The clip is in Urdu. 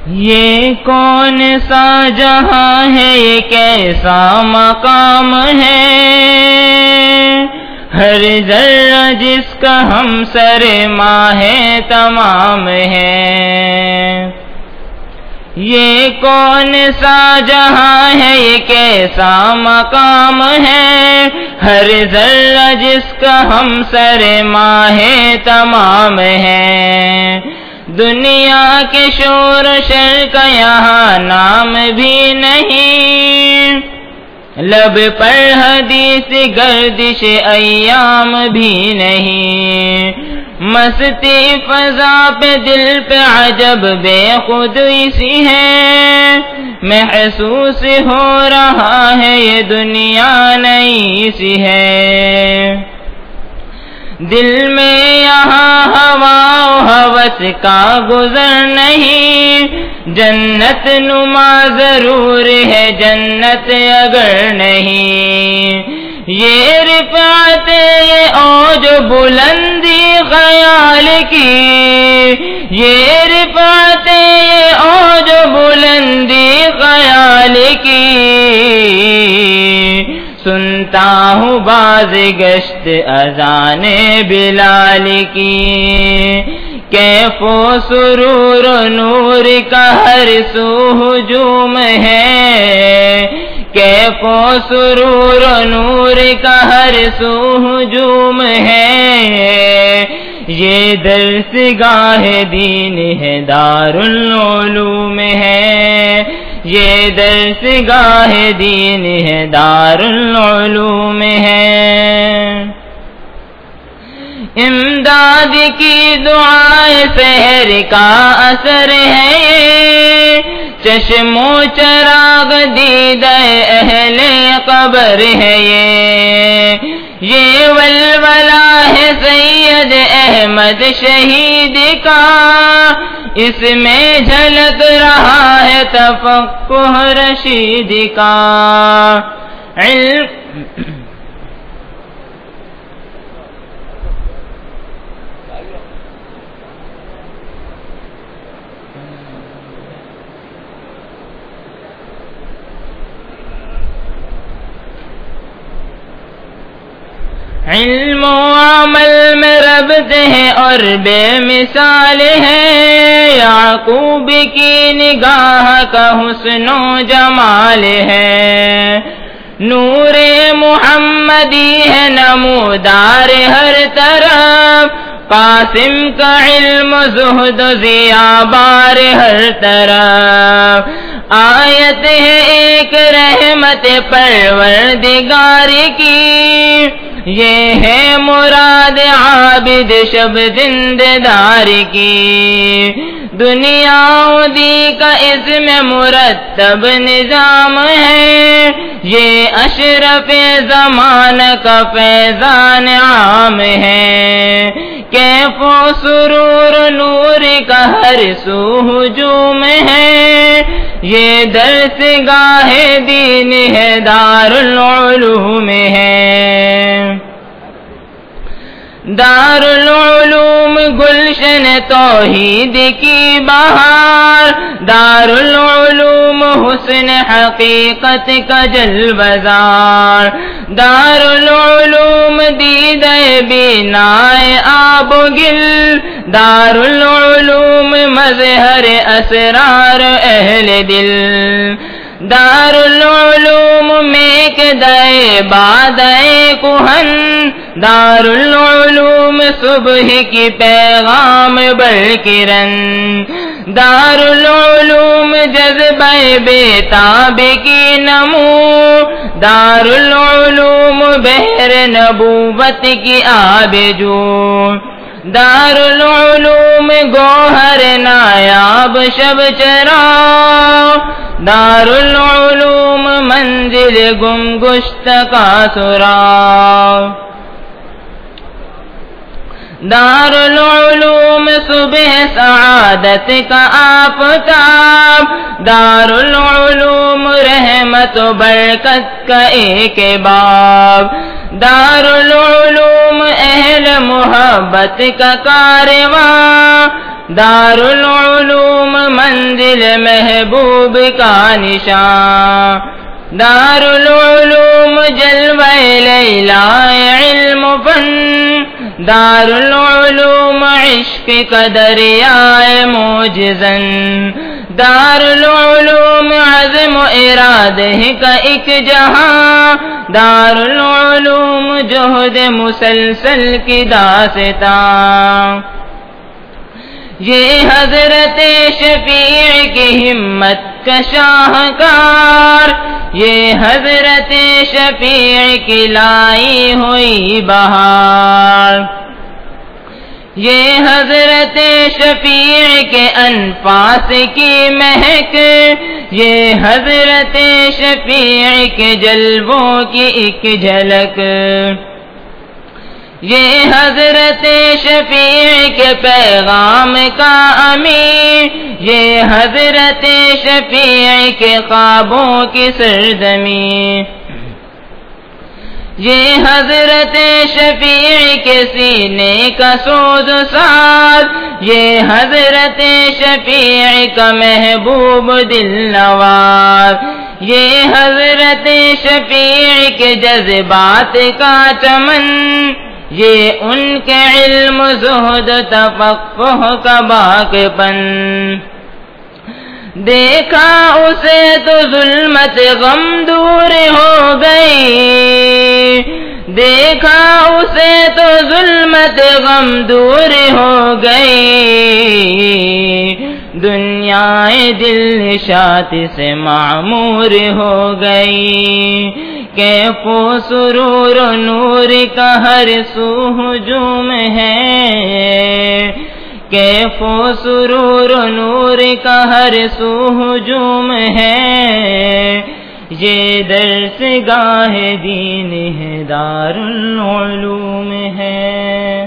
یہ کون سا جہاں ہے، یہ کیسا مقام ہے، ہر ذرہ جس کا ہم سر ماہ تمام ہے۔ یہ کون سا جہاں ہے، یہ کیسا مقام ہے، ہر ذرہ جس کا ہم سر ماہ تمام ہے۔ دنیا کے شور و شر کا یہاں نام بھی نہیں، لب پر حدیث گردش ایام بھی نہیں۔ مستی فضا پہ دل پہ عجب بے خودی سی ہے، محسوس ہو رہا ہے یہ دنیا نئی سی ہے۔ دل میں یہاں ہوا و ہوس کا گزر نہیں، جنت نما ضرور ہے جنت اگر نہیں۔ یہ رفعت یہ اوج بلندی خیال کی، یہ رفعت یہ اوج بلندی خیال کی، سنتا ہوں باز گشت اذان بلال کی۔ کیف و سرور و نور کا ہر سو ہجوم ہے، کیف و سرور و نور کا ہر سو ہجوم ہے۔ یہ درسگاہ دین ہے دارالعلوم ہے، یہ درسگاہ دین ہے دارالعلوم ہے۔ امداد کی دعائیں سحر کا اثر ہے یہ، چشم و چراغ دیدہ اہل قبر ہے یہ ولولہ ہے سید احمد شہید کا، اس میں جھلک رہا ہے تفقہ رشید کا۔ علم و عمل میں ربط ہے اور بے مثال ہے، یعقوب کی نگاہ کا حسن و جمال ہے، نور محمدی ہے نمودار ہر طرف، قاسم کا علم زہد و ضیاء بار ہر طرف، آیت ہے ایک رحمت پروردگار کی، یہ ہے مراد عابد شب زنددار کی، دنیا دی کا اس میں مرتب نظام ہے، یہ اشرف زمان کا فیضان عام ہے، کیف و سرور نور کا ہر سو ہجوم ہے، یہ درسگاہ دین ہے دارالعلوم ہے۔ دارالعلوم گلشن توحید کی بہار، دارالعلوم حسن حقیقت کا جلوزار، دارالعلوم دیدہ بینائے آب و گل، دارالعلوم مظہر اسرار اہل دل، دارالعلوم میک دے بادئے کہن، دارالعلوم صبح کی پیغام برکرن، دارالعلوم جذبہ بیتاب کی نمو، دارالعلوم بحر نبوت کی آب جو، دارالعلوم گوہر نایاب شب چراغ، دارالعلوم منزل گم گشت کا سراغ، دارالعلوم صبح سعادت کا آفتاب، دارالعلوم رحمت و برکت کا ایک باب، دارالعلوم اہل محبت کا کارواں، دار العلوم منزل محبوب کا نشان، دار العلوم جلوہ لیلا علم فن، دار العلوم عشق کا دریائے موجزن، دار العلوم عزم و ارادہ کا ایک جہاں، دار العلوم جہد مسلسل کی داستاں، یہ حضرت شفیع کی ہمت کا شاہکار، یہ حضرت شفیع کی لائی ہوئی بہار، یہ حضرت شفیع کے انفاس کی مہک، یہ حضرت شفیع کے جلووں کی ایک جھلک، یہ حضرت شفیع کے پیغام کا امین، یہ حضرت شفیع کے خوابوں کی سرزمین، یہ حضرت شفیع کے سینے کا سوز ساز، یہ حضرت شفیع کا محبوب دل نواز، یہ حضرت شفیع کے جذبات کا چمن، یہ ان کے علم زہد تفقہ کا باغبن، دیکھا اسے تو ظلمت غم دور ہو گئی، دیکھا اسے تو ظلمت غم دور ہو گئی، دنیا دل نشاط سے معمور ہو گئی، کیف و سرور و نور کا ہر سو ہجوم ہے، کیف و سرور و نور کا ہر سو ہجوم ہے، یہ درس گاہ دین ہے، دار العلوم ہے۔